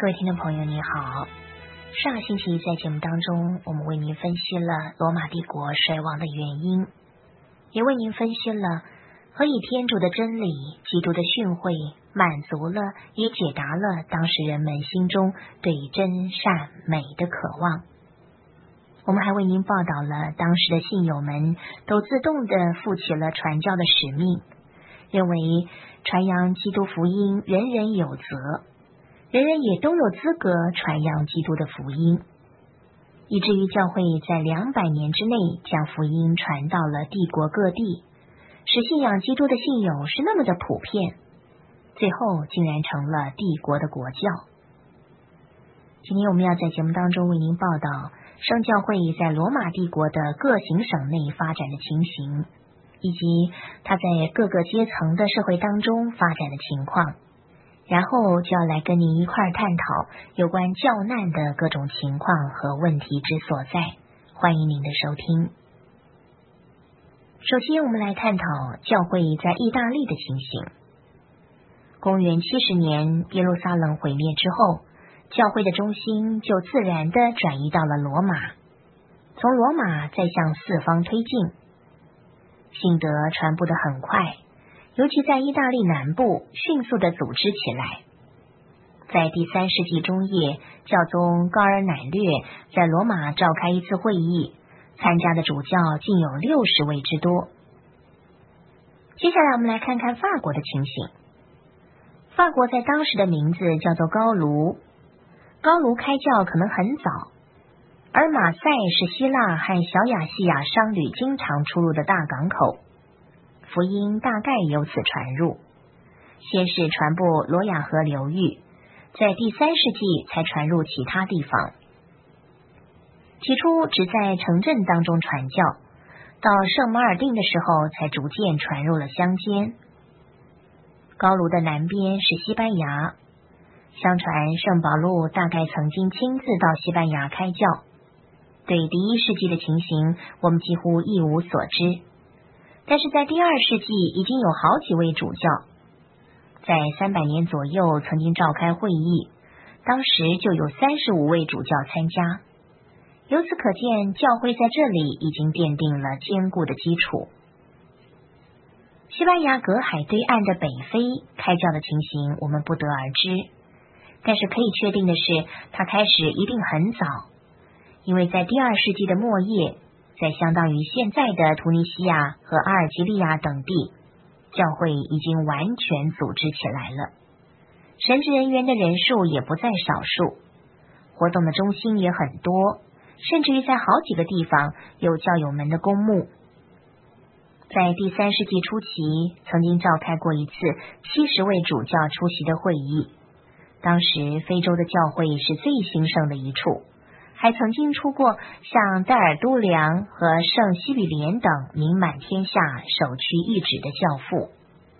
各位听众朋友你好，上个星期在节目当中，我们为您分析了罗马帝国衰亡的原因，也为您分析了何以天主的真理、基督的训诲满足了也解答了当时人们心中对真善美的渴望。我们还为您报道了当时的信友们都自动地负起了传教的使命，认为传扬基督福音人人有责，人人也都有资格传扬基督的福音，以至于教会在200年之内将福音传到了帝国各地，使信仰基督的信友是那么的普遍，最后竟然成了帝国的国教。今天我们要在节目当中为您报道圣教会在罗马帝国的各行省内发展的情形，以及它在各个阶层的社会当中发展的情况，然后就要来跟您一块儿探讨有关教难的各种情况和问题之所在。欢迎您的收听。首先我们来探讨教会在意大利的情形。公元70年耶路撒冷毁灭之后，教会的中心就自然地转移到了罗马，从罗马再向四方推进。信德传播得很快，尤其在意大利南部迅速地组织起来。在第3世纪中叶，教宗高尔乃略在罗马召开一次会议，参加的主教竟有60位之多。接下来我们来看看法国的情形。法国在当时的名字叫做高卢，高卢开教可能很早，而马赛是希腊和小亚细亚商旅经常出入的大港口，福音大概由此传入。先是传播罗亚河流域，在第3世纪才传入其他地方。起初只在城镇当中传教，到圣马尔定的时候才逐渐传入了乡间。高卢的南边是西班牙，相传圣保禄大概曾经亲自到西班牙开教，对第1世纪的情形我们几乎一无所知，但是在第2世纪已经有好几位主教，在300年左右曾经召开会议，当时就有35位主教参加。由此可见，教会在这里已经奠定了坚固的基础。西班牙隔海对岸的北非开教的情形我们不得而知，但是可以确定的是，它开始一定很早，因为在第2世纪的末叶，在相当于现在的突尼西亚和阿尔及利亚等地，教会已经完全组织起来了，神职人员的人数也不在少数，活动的中心也很多，甚至于在好几个地方有教友们的公墓。在第3世纪初期，曾经召开过一次70位主教出席的会议，当时非洲的教会是最兴盛的一处，还曾经出过像戴尔都良和圣西比连等名满天下、首屈一指的教父。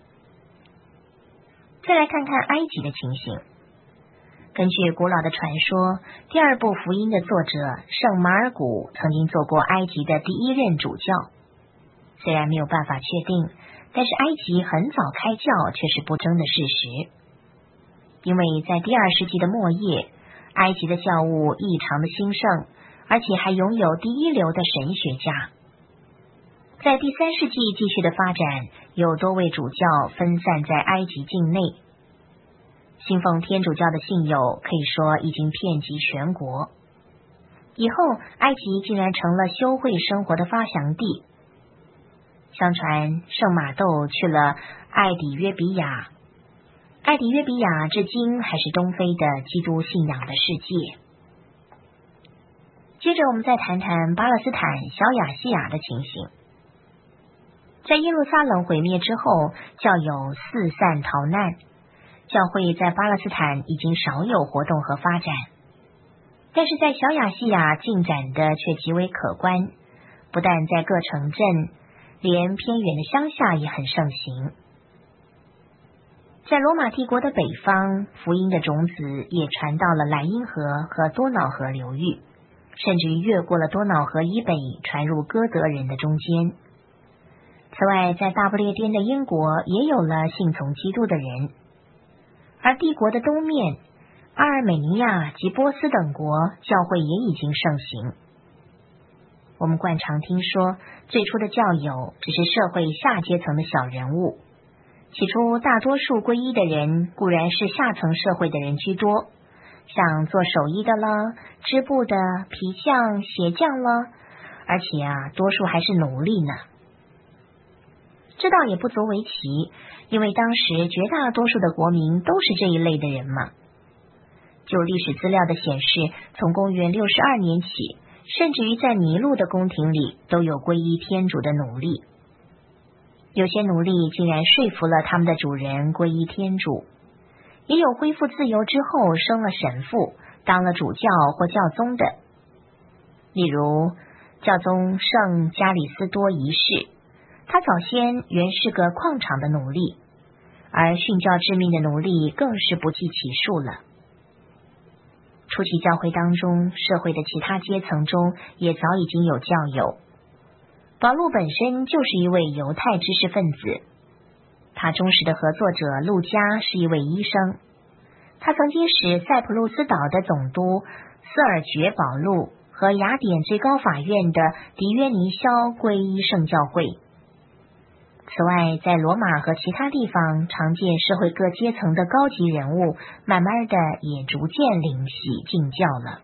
再来看看埃及的情形。根据古老的传说，第2部福音的作者圣马尔谷曾经做过埃及的第1任主教。虽然没有办法确定，但是埃及很早开教却是不争的事实。因为在第2世纪的末叶，埃及的教务异常的兴盛，而且还拥有第一流的神学家。在第3世纪继续的发展，有多位主教分散在埃及境内，信奉天主教的信友可以说已经遍及全国。以后埃及竟然成了修会生活的发祥地。相传圣马窦去了艾底约比亚，艾底约比亚至今还是东非的基督信仰的世界。接着我们再谈谈巴勒斯坦小亚细亚的情形。在耶路撒冷毁灭之后，教友四散逃难，教会在巴勒斯坦已经少有活动和发展，但是在小亚细亚进展的却极为可观，不但在各城镇，连偏远的乡下也很盛行。在罗马帝国的北方，福音的种子也传到了莱茵河和多瑙河流域，甚至于越过了多瑙河以北，传入哥德人的中间。此外，在大不列颠的英国也有了信从基督的人，而帝国的东面， 阿尔美尼亚及波斯等国教会也已经盛行。我们惯常听说，最初的教友只是社会下阶层的小人物。起初大多数皈依的人固然是下层社会的人居多，像做手艺的啦、织布的、皮匠、鞋匠啦，而且多数还是奴隶呢。这倒也不足为奇，因为当时绝大多数的国民都是这一类的人嘛。就历史资料的显示，从公元62年起，甚至于在尼禄的宫廷里都有皈依天主的奴隶。有些奴隶竟然说服了他们的主人皈依天主，也有恢复自由之后升了神父，当了主教或教宗的。例如教宗圣加里斯多一世，他早先原是个矿场的奴隶，而殉教致命的奴隶更是不计其数了。初期教会当中，社会的其他阶层中也早已经有教友。保禄本身就是一位犹太知识分子，他忠实的合作者路加是一位医生，他曾经使塞浦路斯岛的总督瑟尔爵保禄和雅典最高法院的迪约尼肖皈依圣教会。此外，在罗马和其他地方常见社会各阶层的高级人物，慢慢的也逐渐领洗进教了。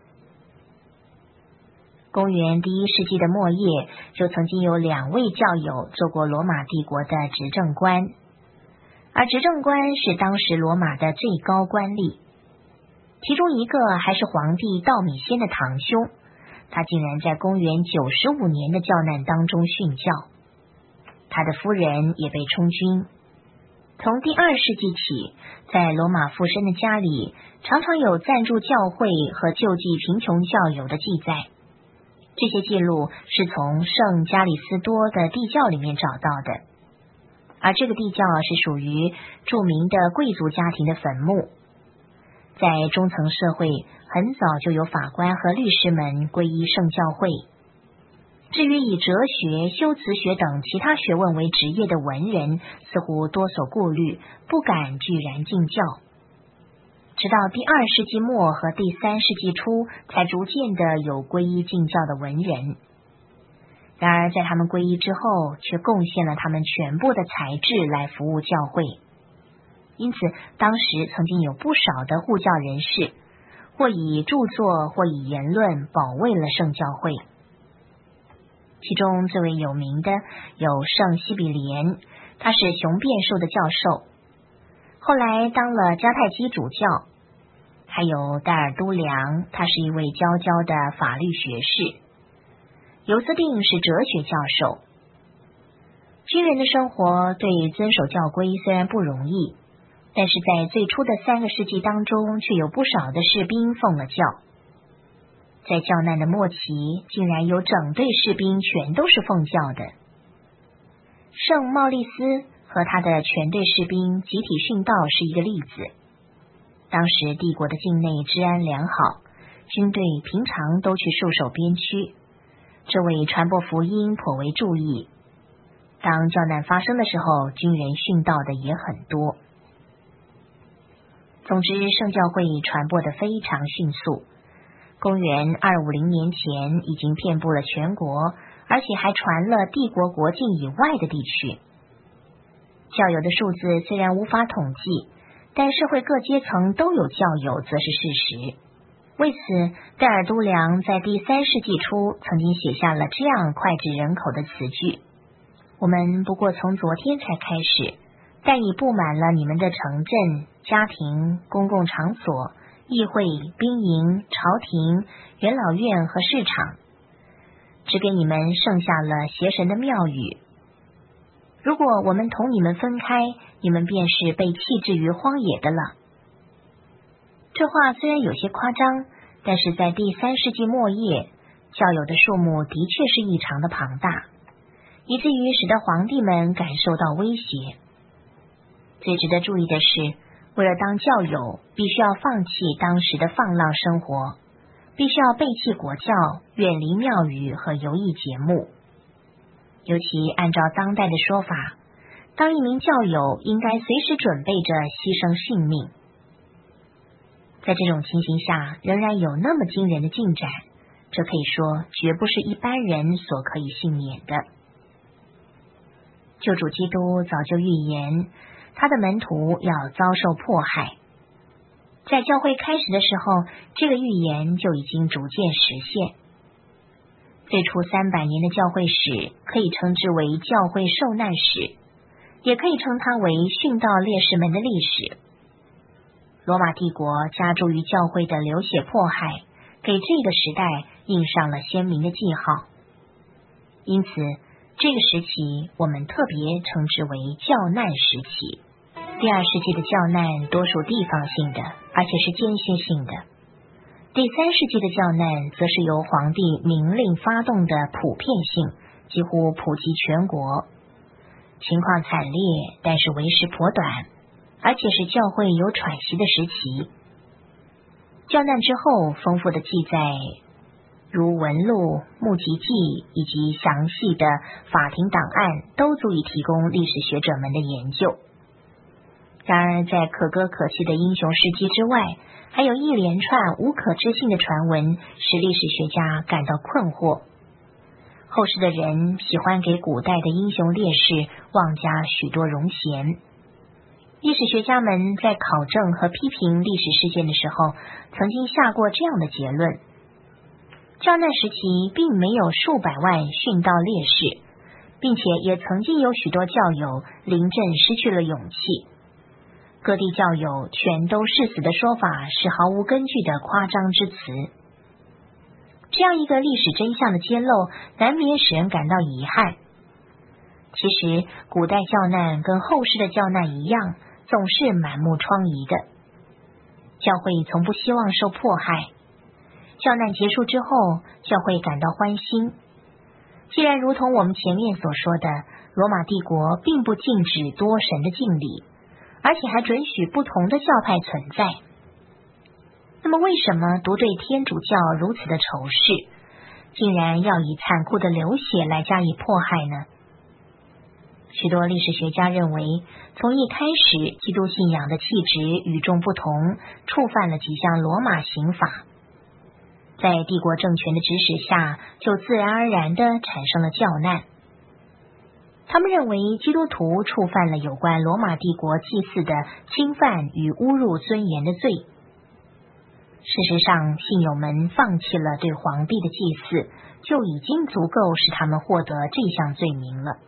公元第1世纪的末叶，就曾经有2位教友做过罗马帝国的执政官，而执政官是当时罗马的最高官吏，其中一个还是皇帝道米先的堂兄，他竟然在公元95年的教难当中殉教，他的夫人也被充军。从第2世纪起，在罗马富绅的家里，常常有赞助教会和救济贫穷教友的记载。这些记录是从圣加里斯多的地窖里面找到的，而这个地窖是属于著名的贵族家庭的坟墓。在中层社会，很早就有法官和律师们皈依圣教会。至于以哲学、修辞学等其他学问为职业的文人，似乎多所顾虑，不敢居然进教。直到第2世纪末和第3世纪初，才逐渐的有皈依进教的文人。然而在他们皈依之后，却贡献了他们全部的才智来服务教会。因此当时曾经有不少的护教人士，或以著作或以言论保卫了圣教会。其中最为有名的有圣西比廉，他是雄辩术的教授，后来当了迦太基主教。还有戴尔都良，他是一位佼佼的法律学士。尤斯定是哲学教授。军人的生活对遵守教规虽然不容易，但是在最初的3个世纪当中，却有不少的士兵奉了教。在教难的末期，竟然有整队士兵全都是奉教的。圣茂利斯和他的全队士兵集体殉道是一个例子。当时帝国的境内治安良好，军队平常都去戍守边区，这为传播福音颇为注意。当教难发生的时候，军人殉道的也很多。总之，圣教会传播的非常迅速，公元250年前已经遍布了全国，而且还传了帝国国境以外的地区。教友的数字虽然无法统计，但社会各阶层都有教友则是事实。为此，戴尔都良在第3世纪初曾经写下了这样脍炙人口的词句：我们不过从昨天才开始，但已布满了你们的城镇、家庭、公共场所、议会、兵营、朝廷、元老院和市场，只给你们剩下了邪神的庙宇。如果我们同你们分开，你们便是被弃置于荒野的了。这话虽然有些夸张，但是在第3世纪末叶，教友的数目的确是异常的庞大，以至于使得皇帝们感受到威胁。最值得注意的是，为了当教友，必须要放弃当时的放浪生活，必须要背弃国教，远离庙宇和游艺节目。尤其按照当代的说法，当一名教友应该随时准备着牺牲性命。在在这种情形下，仍然有那么惊人的进展，这可以说绝不是一般人所可以幸免的。救主基督早就预言，他的门徒要遭受迫害。在教会开始的时候，这个预言就已经逐渐实现。最初300年的教会史可以称之为教会受难史，也可以称它为殉道烈士们的历史。罗马帝国加诸于教会的流血迫害，给这个时代印上了鲜明的记号。因此，这个时期我们特别称之为教难时期。第2世纪的教难多属地方性的，而且是间歇性的。第3世纪的教难则是由皇帝明令发动的普遍性，几乎普及全国。情况惨烈，但是为时颇短，而且是教会有喘息的时期。教难之后，丰富的记载如文录、目击记以及详细的法庭档案，都足以提供历史学者们的研究。然而，在可歌可泣的英雄事迹之外，还有一连串无可置信的传闻，使历史学家感到困惑。后世的人喜欢给古代的英雄烈士妄加许多荣衔。历史学家们在考证和批评历史事件的时候，曾经下过这样的结论：教难时期并没有数百万殉道烈士，并且也曾经有许多教友临阵失去了勇气。各地教友全都誓死的说法是毫无根据的夸张之词。这样一个历史真相的揭露，难免使人感到遗憾。其实，古代教难跟后世的教难一样，总是满目疮痍的。教会从不希望受迫害。教难结束之后，教会感到欢欣。既然如同我们前面所说的，罗马帝国并不禁止多神的敬礼，而且还准许不同的教派存在。那么为什么独对天主教如此的仇视，竟然要以残酷的流血来加以迫害呢？许多历史学家认为，从一开始基督信仰的气质与众不同，触犯了几项罗马刑法，在帝国政权的指使下，就自然而然地产生了教难。他们认为基督徒触犯了有关罗马帝国祭祀的侵犯与侮辱尊严的罪。事实上，信友们放弃了对皇帝的祭祀，就已经足够使他们获得这项罪名了。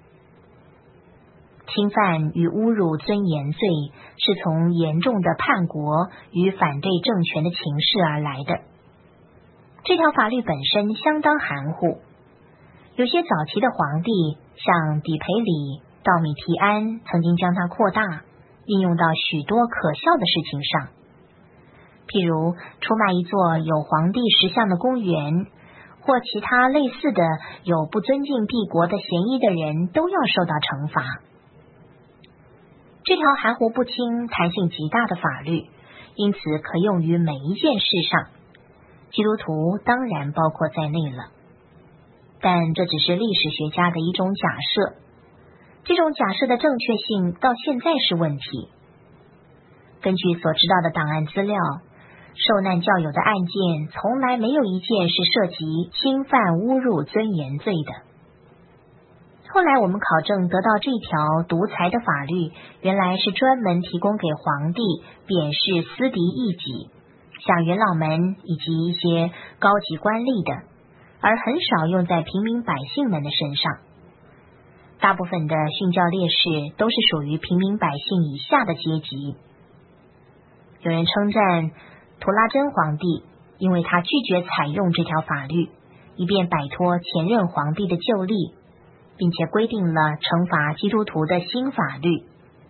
侵犯与侮辱尊严罪是从严重的叛国与反对政权的情势而来的。这条法律本身相当含糊，有些早期的皇帝，像底培里、道米提安，曾经将它扩大，应用到许多可笑的事情上。譬如出卖一座有皇帝石像的公园，或其他类似的有不尊敬帝国的嫌疑的人，都要受到惩罚。这条含糊不清、弹性极大的法律，因此可用于每一件事上，基督徒当然包括在内了。但这只是历史学家的一种假设，这种假设的正确性到现在是问题。根据所知道的档案资料，受难教友的案件从来没有一件是涉及侵犯侮辱尊严罪的。后来我们考证得到这条独裁的法律，原来是专门提供给皇帝贬视私敌异己，像元老们以及一些高级官吏的，而很少用在平民百姓们的身上。大部分的殉教烈士都是属于平民百姓以下的阶级。有人称赞图拉真皇帝，因为他拒绝采用这条法律，以便摆脱前任皇帝的旧例，并且规定了惩罚基督徒的新法律。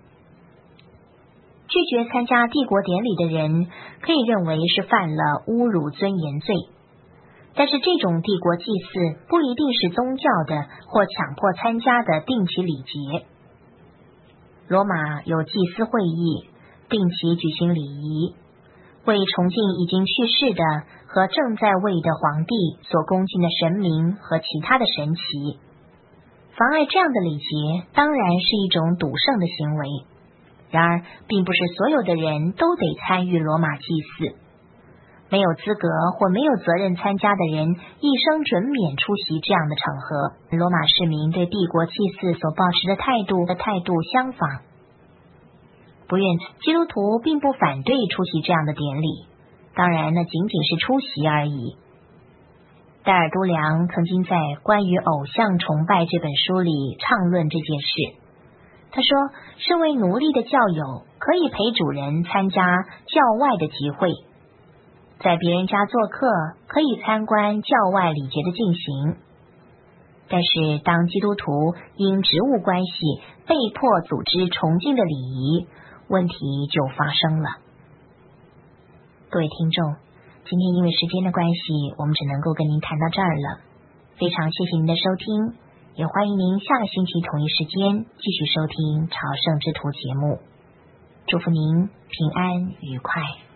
拒绝参加帝国典礼的人可以认为是犯了侮辱尊严罪，但是这种帝国祭祀不一定是宗教的或强迫参加的定期礼节。罗马有祭司会议，定期举行礼仪，为崇敬已经去世的和正在位的皇帝所恭敬的神明和其他的神祇。妨碍这样的礼节当然是一种赌圣的行为。 然而，并不是所有的人都得参与罗马祭祀。没有资格或没有责任参加的人，一生准免出席这样的场合。罗马市民对帝国祭祀所抱持的态度相仿。不愿基督徒并不反对出席这样的典礼，当然那仅仅是出席而已。戴尔都良曾经在《关于偶像崇拜》这本书里畅论这件事。他说，身为奴隶的教友可以陪主人参加教外的集会，在别人家做客可以参观教外礼节的进行，但是当基督徒因职务关系被迫组织崇敬的礼仪，问题就发生了。各位听众，今天因为时间的关系，我们只能够跟您谈到这儿了。非常谢谢您的收听，也欢迎您下个星期同一时间继续收听朝圣之途节目。祝福您平安愉快。